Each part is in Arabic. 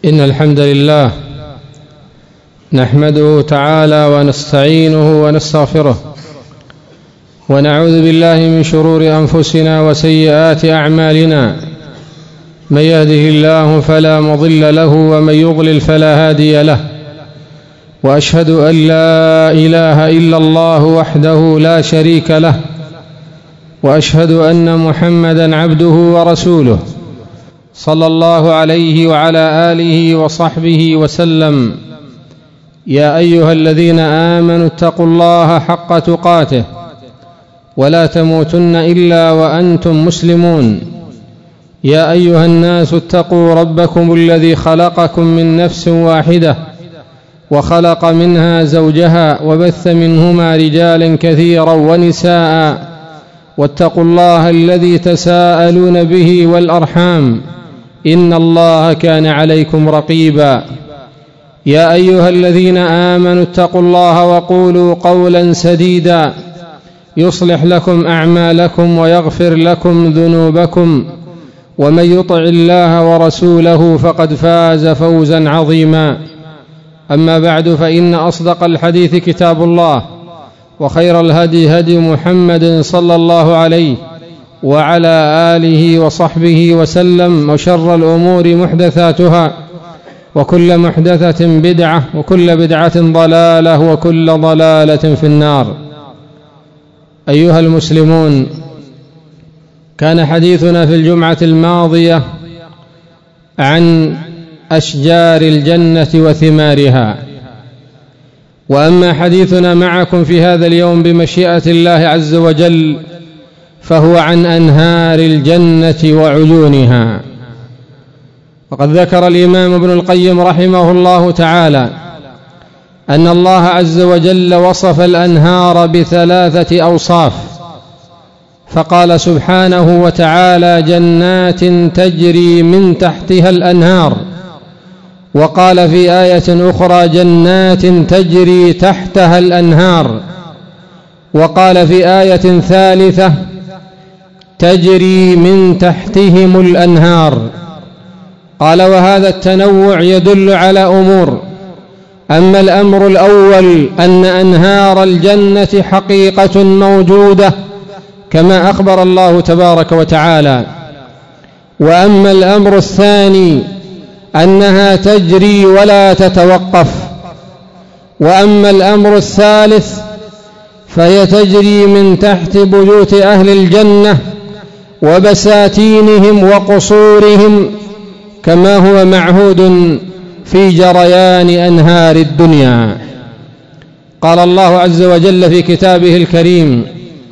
إن الحمد لله نحمده تعالى ونستعينه ونستغفره ونعوذ بالله من شرور أنفسنا وسيئات أعمالنا. من يهده الله فلا مضل له ومن يضلل فلا هادي له، وأشهد أن لا إله إلا الله وحده لا شريك له، وأشهد أن محمدا عبده ورسوله صلى الله عليه وعلى آله وصحبه وسلم. يا أيها الذين آمنوا اتقوا الله حق تقاته ولا تموتن إلا وأنتم مسلمون. يا أيها الناس اتقوا ربكم الذي خلقكم من نفس واحدة وخلق منها زوجها وبث منهما رجالا كثيرا ونساء، واتقوا الله الذي تساءلون به والأرحام إن الله كان عليكم رقيبا. يا أيها الذين آمنوا اتقوا الله وقولوا قولا سديدا يصلح لكم أعمالكم ويغفر لكم ذنوبكم، ومن يطع الله ورسوله فقد فاز فوزا عظيما. أما بعد، فإن أصدق الحديث كتاب الله، وخير الهدي هدي محمد صلى الله عليه وعلى آله وصحبه وسلم، وشر الأمور محدثاتها، وكل محدثة بدعة، وكل بدعة ضلالة، وكل ضلالة في النار. أيها المسلمون، كان حديثنا في الجمعة الماضية عن أشجار الجنة وثمارها، وأما حديثنا معكم في هذا اليوم بمشيئة الله عز وجل فهو عن أنهار الجنة وعيونها. وقد ذكر الإمام ابن القيم رحمه الله تعالى أن الله عز وجل وصف الأنهار بثلاثة أوصاف، فقال سبحانه وتعالى: جنات تجري من تحتها الأنهار، وقال في آية أخرى: جنات تجري تحتها الأنهار، وقال في آية ثالثة: تجري من تحتهم الأنهار. قال: وهذا التنوع يدل على أمور. أما الأمر الأول أن أنهار الجنة حقيقة موجودة كما أخبر الله تبارك وتعالى. وأما الأمر الثاني أنها تجري ولا تتوقف. وأما الأمر الثالث فهي تجري من تحت بيوت أهل الجنة وبساتينهم وقصورهم كما هو معهود في جريان أنهار الدنيا. قال الله عز وجل في كتابه الكريم: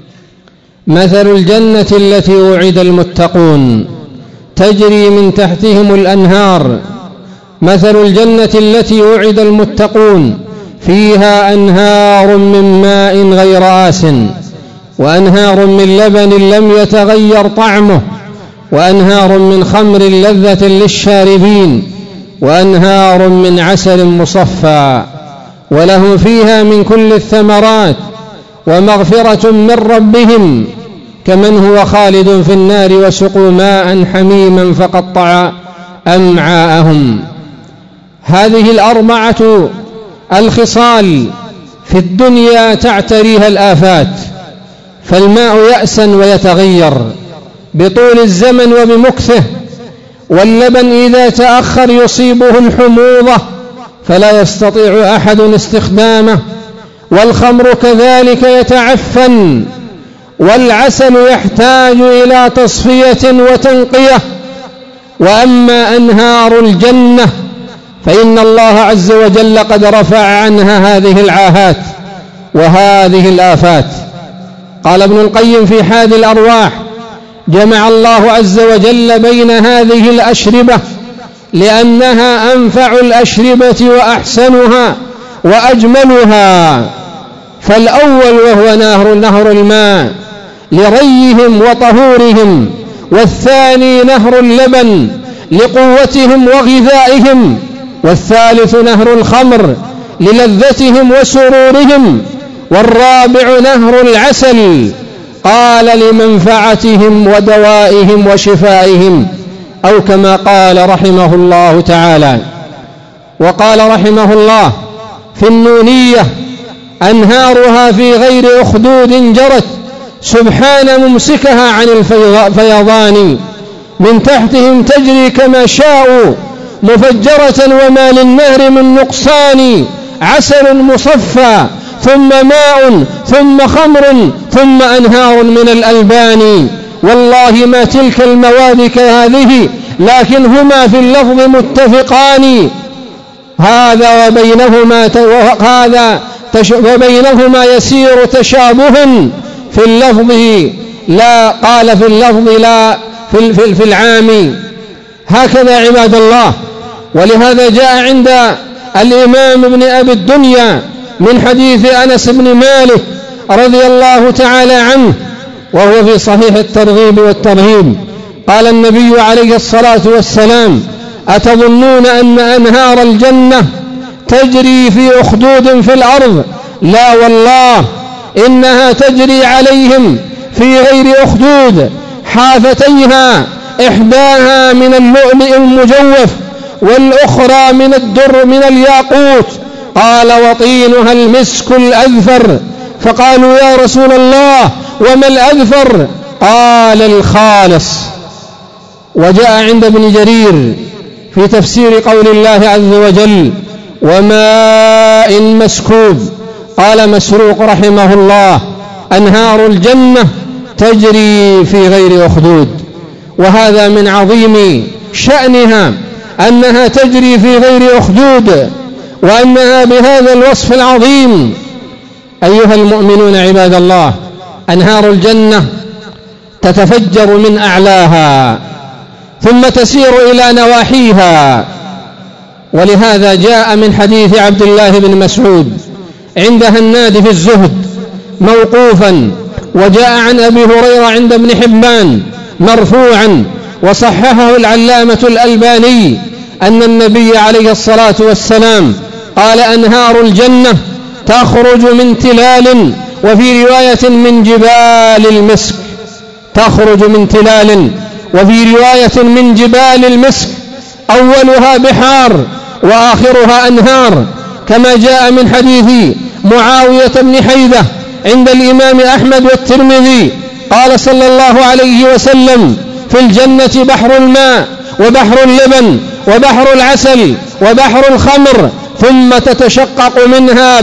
مثل الجنة التي وعد المتقون تجري من تحتهم الأنهار. مثل الجنة التي وعد المتقون فيها أنهار من ماء غير آسٍ، وأنهار من لبن لم يتغير طعمه، وأنهار من خمر لذة للشاربين، وأنهار من عسل مصفى، ولهم فيها من كل الثمرات، ومغفرة من ربهم كمن هو خالد في النار، وسقوا ماء حميما فقطع أمعاءهم. هذه الأربعة الخصال في الدنيا تعتريها الآفات، فالماء يأسا ويتغير بطول الزمن وبمكثه، واللبن إذا تأخر يصيبه الحموضة فلا يستطيع أحد استخدامه، والخمر كذلك يتعفن، والعسل يحتاج إلى تصفية وتنقية. وأما أنهار الجنة فإن الله عز وجل قد رفع عنها هذه العاهات وهذه الآفات. قال ابن القيم في حاد الأرواح: جمع الله عز وجل بين هذه الأشربة لأنها أنفع الأشربة وأحسنها وأجملها. فالأول وهو نهر الماء لريهم وطهورهم، والثاني نهر اللبن لقوتهم وغذائهم، والثالث نهر الخمر للذتهم وسرورهم، والرابع نهر العسل قال لمنفعتهم ودوائهم وشفائهم، أو كما قال رحمه الله تعالى. وقال رحمه الله في النونية: أنهارها في غير أخدود جرت سبحان ممسكها عن الفيضان، من تحتهم تجري كما شاءوا مفجرة وما للنهر من نقصان، عسل مصفى ثم ماء ثم خمر ثم أنهار من الألبان، والله ما تلك المواد كهذه لكن هما في اللفظ متفقان، هذا وبينهما يسير تشابه في اللفظ، لا قال في اللفظ لا في العام. هكذا عباد الله. ولهذا جاء عند الإمام ابن أبي الدنيا من حديث أنس بن مالك رضي الله تعالى عنه، وهو في صحيح الترغيب والترهيب، قال النبي عليه الصلاة والسلام: أتظنون أن أنهار الجنة تجري في أخدود في الأرض؟ لا والله، إنها تجري عليهم في غير أخدود، حافتيها إحداها من اللؤلؤ المجوف والأخرى من الدر من الياقوت، قال: وطينها المسك الأذفر. فقالوا: يا رسول الله وما الأذفر؟ قال: الخالص. وجاء عند ابن جرير في تفسير قول الله عز وجل: وماء مسكوب، قال مسروق رحمه الله: أنهار الجنة تجري في غير أخدود. وهذا من عظيم شأنها أنها تجري في غير أخدود، وأنها بهذا الوصف العظيم. أيها المؤمنون عباد الله، أنهار الجنة تتفجر من أعلاها ثم تسير إلى نواحيها. ولهذا جاء من حديث عبد الله بن مسعود عند هناد في الزهد موقوفا، وجاء عن أبي هريرة عند ابن حبان مرفوعا، وصححه العلامة الألباني، أن النبي عليه الصلاة والسلام قال: أنهار الجنة تخرج من تلال، وفي رواية من جبال المسك، تخرج من تلال، وفي رواية من جبال المسك، أولها بحار وآخرها أنهار، كما جاء من حديث معاوية بن حيدة عند الإمام أحمد والترمذي، قال صلى الله عليه وسلم: في الجنة بحر الماء وبحر اللبن وبحر العسل وبحر الخمر، ثم تتشقق منها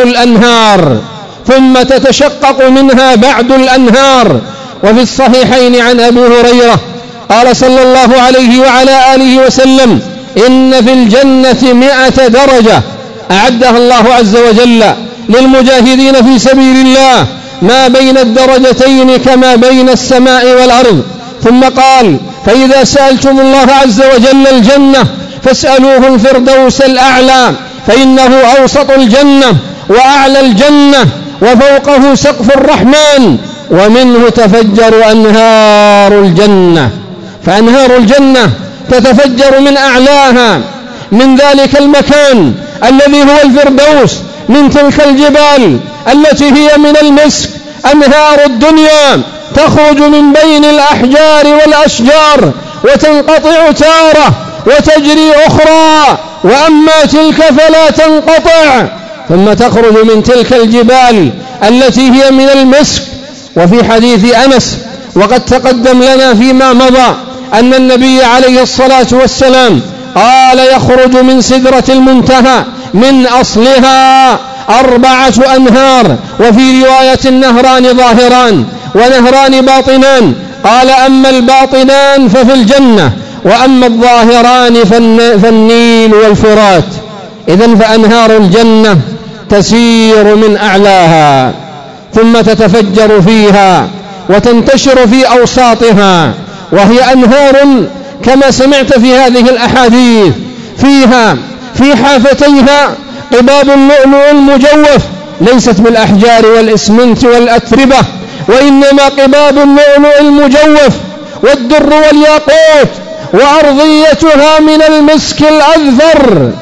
بعد الأنهار. وفي الصحيحين عن أبي هريرة قال صلى الله عليه وعلى آله وسلم: إن في الجنة 100 درجة أعدها الله عز وجل للمجاهدين في سبيل الله، ما بين الدرجتين كما بين السماء والأرض. ثم قال: فإذا سألتم الله عز وجل الجنة فاسألوه الفردوس الأعلى، فإنه أوسط الجنة وأعلى الجنة وفوقه سقف الرحمن، ومنه تفجر أنهار الجنة. فأنهار الجنة تتفجر من أعلاها، من ذلك المكان الذي هو الفردوس، من تلك الجبال التي هي من المسك. أنهار الدنيا تخرج من بين الأحجار والأشجار وتنقطع تارة وتجري أخرى، وأما تلك فلا تنقطع، ثم تخرج من تلك الجبال التي هي من المسك. وفي حديث أنس وقد تقدم لنا فيما مضى أن النبي عليه الصلاة والسلام قال: يخرج من سدرة المنتهى من أصلها 4 أنهار، وفي رواية نهران ظاهران ونهران باطنان، قال: أما الباطنان ففي الجنة، وأما الظاهران فالنيل والفرات. إذن فأنهار الجنة تسير من أعلاها ثم تتفجر فيها وتنتشر في أوساطها، وهي أنهار كما سمعت في هذه الأحاديث، فيها في حافتيها قباب اللؤلؤ المجوف، ليست بالأحجار والإسمنت والأتربة، وإنما قباب اللؤلؤ المجوف والدر والياقوت، وأرضيتها من المسك الأذفر.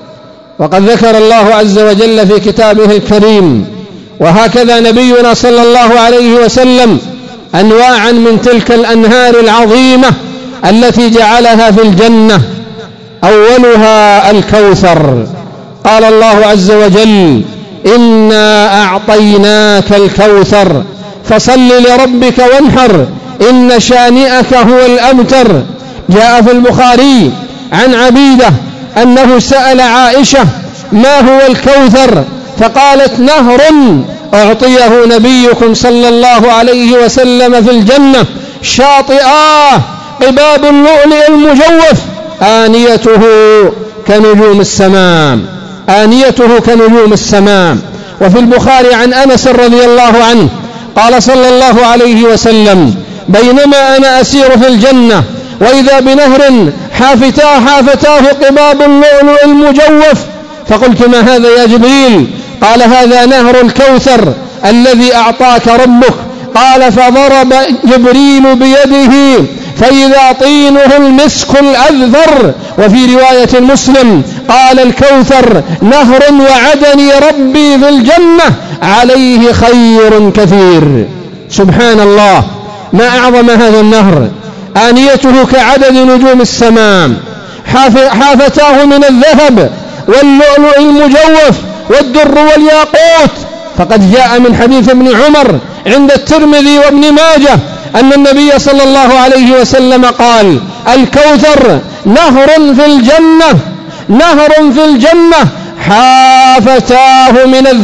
وقد ذكر الله عز وجل في كتابه الكريم، وهكذا نبينا صلى الله عليه وسلم، أنواعا من تلك الأنهار العظيمة التي جعلها في الجنة. أولها الكوثر. قال الله عز وجل: إنا أعطيناك الكوثر فصل لربك وانحر إن شانئك هو الأبتر. جاء في البخاري عن عبيدة أنه سأل عائشة: ما هو الكوثر؟ فقالت: نهر أعطيه نبيكم صلى الله عليه وسلم في الجنة، شاطئاه قباب اللؤلؤ المجوف، آنيته كنجوم السماء، آنيته كنجوم السماء. وفي البخاري عن أنس رضي الله عنه قال صلى الله عليه وسلم: بينما أنا أسير في الجنة وإذا بنهر حافتاه قباب اللؤلؤ المجوف، فقلت: ما هذا يا جبريل؟ قال: هذا نهر الكوثر الذي أعطاك ربك. قال: فضرب جبريل بيده فإذا طينه المسك الأذفر. وفي رواية مسلم قال: الكوثر نهر وعدني ربي في الجنة عليه خير كثير. سبحان الله، ما أعظم هذا النهر، آنيته كعدد نجوم السماء، حافتاه من الذهب واللؤلؤ المجوف والدر والياقوت. فقد جاء من حديث ابن عمر عند الترمذي وابن ماجه أن النبي صلى الله عليه وسلم قال: الكوثر نهر في الجنة، نهر في الجنة حافتاه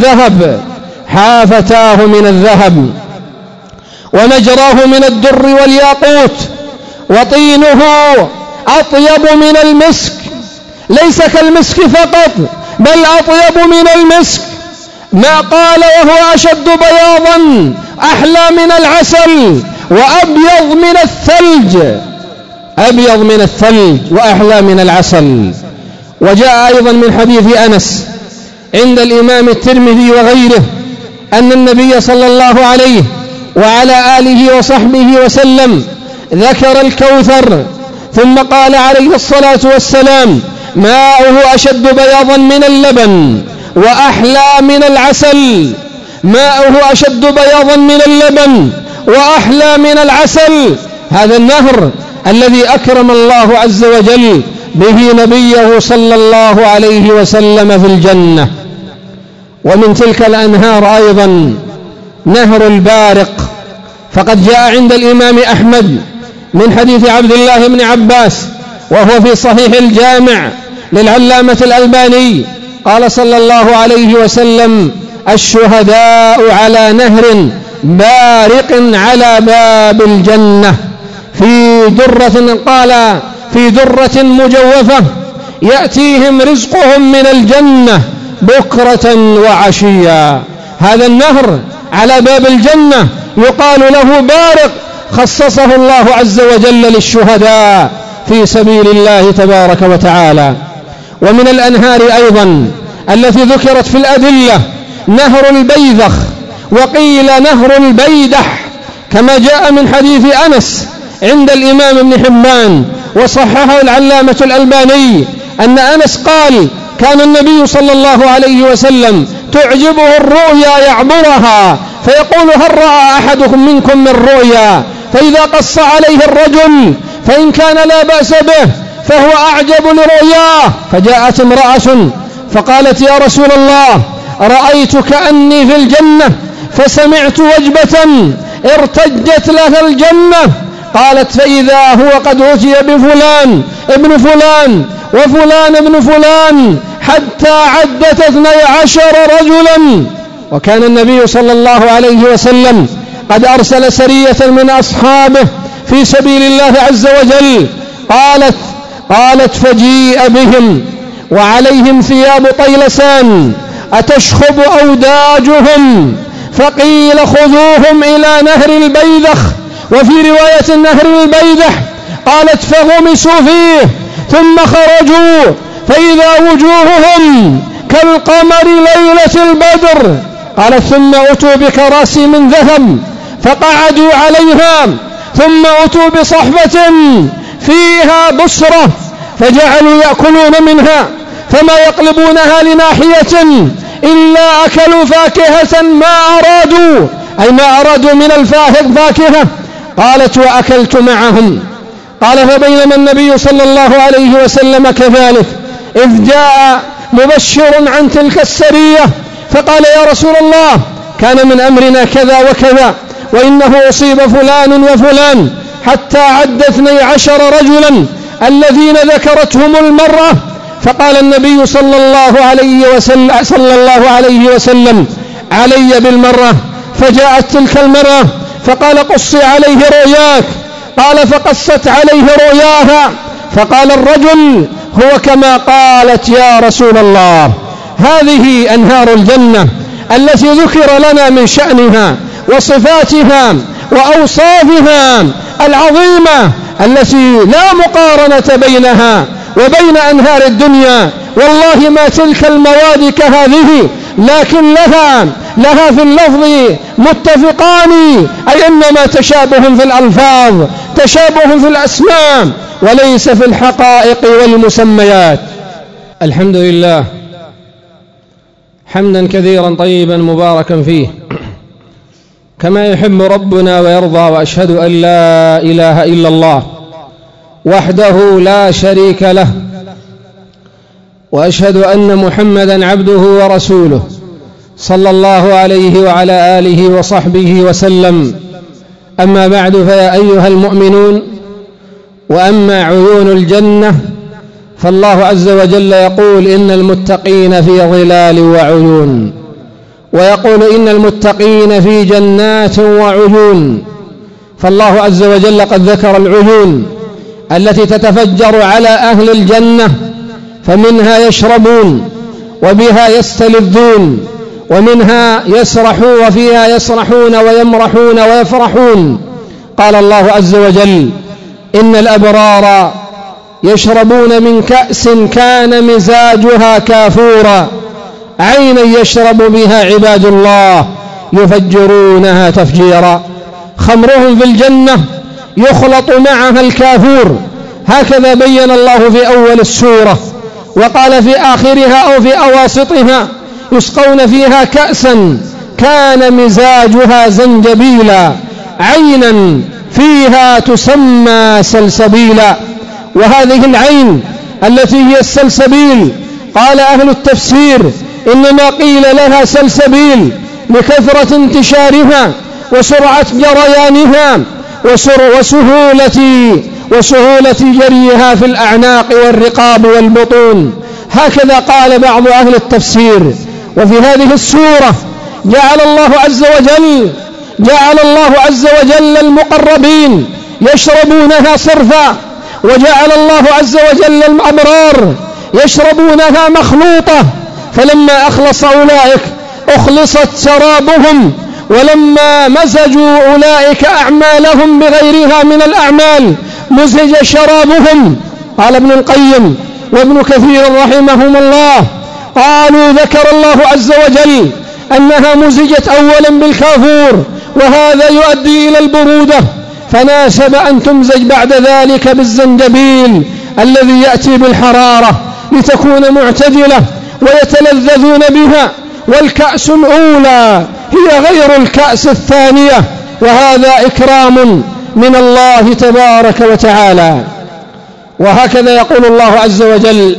من الذهب ومجراه من الدر والياقوت، وطينه أطيب من المسك، ليس كالمسك فقط بل أطيب من المسك. ما قال: وهو أشد بياضا أحلى من العسل وأبيض من الثلج، أبيض من الثلج وأحلى من العسل. وجاء أيضا من حديث أنس عند الإمام الترمذي وغيره أن النبي صلى الله عليه وعلى آله وصحبه وسلم ذكر الكوثر ثم قال عليه الصلاة والسلام: ماؤه أشد بياضا من اللبن وأحلى من العسل، ماؤه أشد بياضا من اللبن وأحلى من العسل. هذا النهر الذي أكرم الله عز وجل به نبيه صلى الله عليه وسلم في الجنة. ومن تلك الأنهار أيضا نهر البارق، فقد جاء عند الإمام أحمد من حديث عبد الله بن عباس وهو في صحيح الجامع للعلامة الألباني قال صلى الله عليه وسلم: الشهداء على نهر بارق على باب الجنة في درة، قال: في درة مجوفة يأتيهم رزقهم من الجنة بكرة وعشيا. هذا النهر على باب الجنة يقال له بارق، خصصه الله عز وجل للشهداء في سبيل الله تبارك وتعالى. ومن الأنهار أيضا التي ذكرت في الأدلة نهر البيذخ، وقيل نهر البيدح، كما جاء من حديث أنس عند الإمام ابن حبان وصححه العلامة الألباني أن أنس قال: كان النبي صلى الله عليه وسلم تعجبه الرؤيا يعبرها فيقول: هل رأى أحدكم منكم من رؤيا؟ فإذا قص عليه الرجل فإن كان لا بأس به فهو أعجب لرؤياه. فجاءت امرأة فقالت: يا رسول الله، رأيت كأني في الجنة فسمعت وجبة ارتجت لها الجنة. قالت: فإذا هو قد أتي بفلان ابن فلان وفلان ابن فلان حتى عدت 12 رجلا. وكان النبي صلى الله عليه وسلم قد أرسل سرية من أصحابه في سبيل الله عز وجل. قالت: فجيء بهم وعليهم ثياب طيلسان أتشخب أوداجهم، فقيل: خذوهم إلى نهر البيذخ. وفي رواية نهر البيدح قالت: فغمسوا فيه ثم خرجوا فإذا وجوههم كالقمر ليلة البدر. قالت: ثم أتوا بكراسي من ذهب فقعدوا عليها، ثم أتوا بصحبة فيها بسرة فجعلوا يأكلون منها، فما يقلبونها لناحية إلا أكلوا فاكهة ما أرادوا من الفاكهة. قالت: وأكلت معهم. قال فبينما النبي صلى الله عليه وسلم كذلك إذ جاء مبشر عن تلك السرية فقال يا رسول الله كان من أمرنا كذا وكذا وإنه أصيب فلان وفلان حتى عد 12 رجلا الذين ذكرتهم المرأة. فقال النبي صلى الله عليه وسلم علي بالمرأة. فجاءت تلك المرأة فقال قصي عليه رؤياك. قال فقصت عليه رؤياها. فقال الرجل هو كما قالت يا رسول الله. هذه أنهار الجنة التي ذكر لنا من شأنها وصفاتها وأوصافها العظيمة التي لا مقارنة بينها وبين أنهار الدنيا. والله ما تلك المواد كهذه، لكن لها في اللفظ متفقان، أي إنما تشابه في الألفاظ، تشابه في الأسماء وليس في الحقائق والمسميات. الحمد لله حمدا كثيرا طيبا مباركا فيه كما يحب ربنا ويرضى. وأشهد أن لا إله إلا الله وحده لا شريك له، وأشهد أن محمدا عبده ورسوله صلى الله عليه وعلى آله وصحبه وسلم. أما بعد، فيا أيها المؤمنون، وأما عيون الجنة فالله عز وجل يقول إن المتقين في ظلال وعيون، ويقول إن المتقين في جنات وعيون. فالله عز وجل قد ذكر العيون التي تتفجر على أهل الجنة، فمنها يشربون وبها يستلذون ومنها يسرحون وفيها يسرحون ويمرحون ويفرحون. قال الله عز وجل إن الأبرار يشربون من كأس كان مزاجها كافورا عينا يشرب بها عباد الله يفجرونها تفجيرا. خمرهم في الجنة يخلط معها الكافور، هكذا بين الله في أول السورة. وقال في آخرها أو في أواسطها يسقون فيها كأسا كان مزاجها زنجبيلا عينا فيها تسمى سلسبيلا. وهذه العين التي هي السلسبيل قال أهل التفسير إنما قيل لها سلسبيل لكثرة انتشارها وسرعة جريانها وسهولة جريها في الأعناق والرقاب والبطون، هكذا قال بعض أهل التفسير. وفي هذه السورة جعل الله عز وجل المقربين يشربونها صرفا، وجعل الله عز وجل الأبرار يشربونها مخلوطة. فلما أخلص أولئك أخلصت شرابهم، ولما مزجوا أولئك أعمالهم بغيرها من الأعمال مزج شرابهم. قال ابن القيم وابن كثير رحمهم الله قالوا ذكر الله عز وجل أنها مزجت أولا بالكافور، وهذا يؤدي إلى البرودة، فناسب أن تمزج بعد ذلك بالزنجبيل الذي يأتي بالحرارة لتكون معتدلة ويتلذذون بها. والكأس الأولى هي غير الكأس الثانية، وهذا إكرام من الله تبارك وتعالى. وهكذا يقول الله عز وجل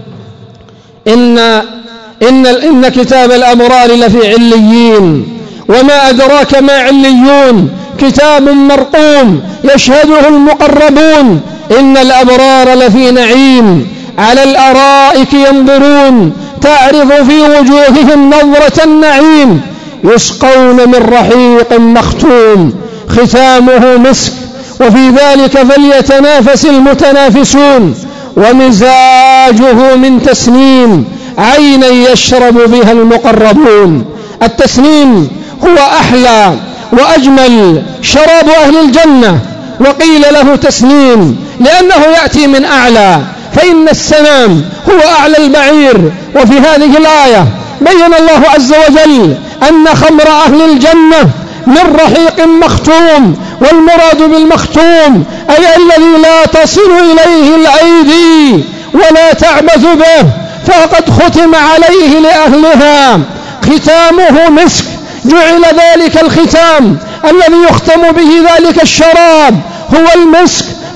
إن كتاب الأبرار لفي عليين وما أدراك ما عليون كتاب مرقوم يشهده المقربون إن الأبرار لفي نعيم على الأرائك ينظرون تعرف في وجوههم نظرة النعيم يسقون من رحيق مختوم ختامه مسك وفي ذلك فليتنافس المتنافسون ومزاجه من تسنيم عينا يشرب بها المقربون. التسنيم هو أحلى وأجمل شراب أهل الجنة، وقيل له تسنيم لأنه يأتي من أعلى، فإن السنام هو أعلى البعير. وفي هذه الآية بين الله عز وجل أن خمر أهل الجنة من رحيق مختوم، والمراد بالمختوم أي الذي لا تصل إليه الأيدي ولا تعبث به، فقد ختم عليه لأهلها ختامه مسك. جعل ذلك الختام الذي يختم به ذلك الشراب هو المسك،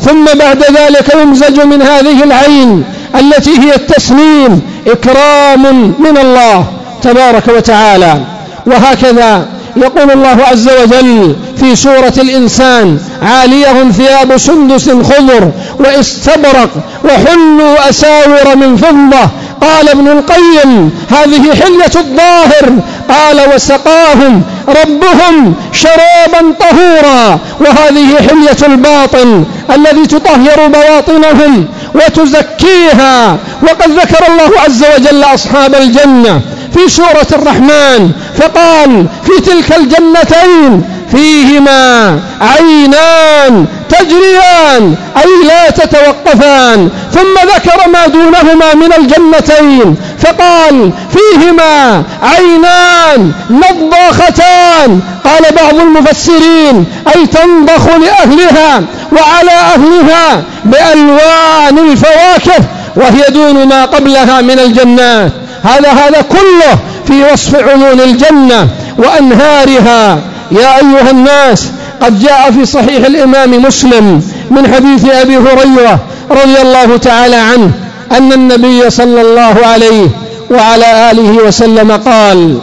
ثم بعد ذلك يمزج من هذه العين التي هي التسنيم إكرام من الله تبارك وتعالى. وهكذا يقول الله عز وجل في سورة الإنسان: عاليهم ثياب سندس خضر واستبرق وحلوا أساور من فضة. قال ابن القيم: هذه حلية الظاهر. قال: وسقاهم ربهم شرابا طهورا. وهذه حلية الباطن الذي تطهر بواطنهم وتزكيها. وقد ذكر الله عز وجل أصحاب الجنة في سورة الرحمن فقال: في تلك الجنتين فيهما عينان تجريان، أي لا تتوقفان. ثم ذكر ما دونهما من الجنتين فقال: فيهما عينان نضاختان. قال بعض المفسرين: أي تنضخ لأهلها وعلى أهلها بألوان الفواكه، وهي دون ما قبلها من الجنات. هذا كله في وصف عيون الجنة وأنهارها. يا أيها الناس، قد جاء في صحيح الإمام مسلم من حديث أبي هريرة رضي الله تعالى عنه أن النبي صلى الله عليه وعلى آله وسلم قال: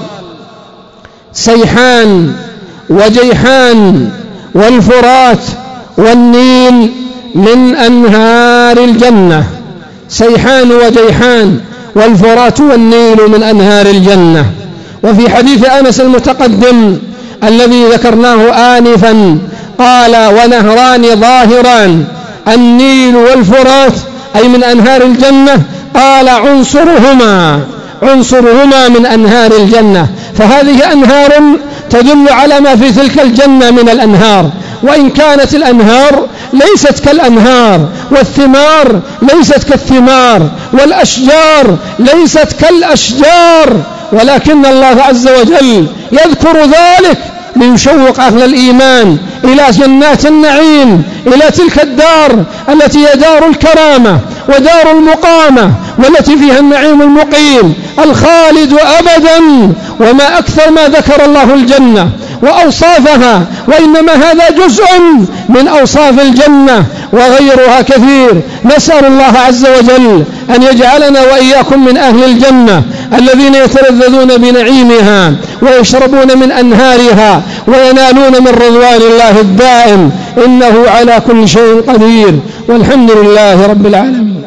سيحان وجيحان والفرات والنيل من أنهار الجنة. سيحان وجيحان والفرات والنيل من أنهار الجنة. وفي حديث أنس المتقدم الذي ذكرناه آنفا قال: ونهران ظاهران، النيل والفرات أي من أنهار الجنة. قال: عنصرهما من أنهار الجنة. فهذه أنهار تدل على ما في تلك الجنة من الأنهار، وإن كانت الأنهار ليست كالأنهار، والثمار ليست كالثمار، والأشجار ليست كالأشجار، ولكن الله عز وجل يذكر ذلك ليشوق أهل الإيمان إلى جنات النعيم، إلى تلك الدار التي هي دار الكرامة ودار المقامة، والتي فيها النعيم المقيم الخالد أبدا. وما أكثر ما ذكر الله الجنة وأوصافها، وإنما هذا جزء من أوصاف الجنة وغيرها كثير. نسأل الله عز وجل أن يجعلنا وإياكم من أهل الجنة الذين يتلذذون بنعيمها ويشربون من أنهارها وينالون من رضوان الله الدائم، إنه على كل شيء قدير، والحمد لله رب العالمين.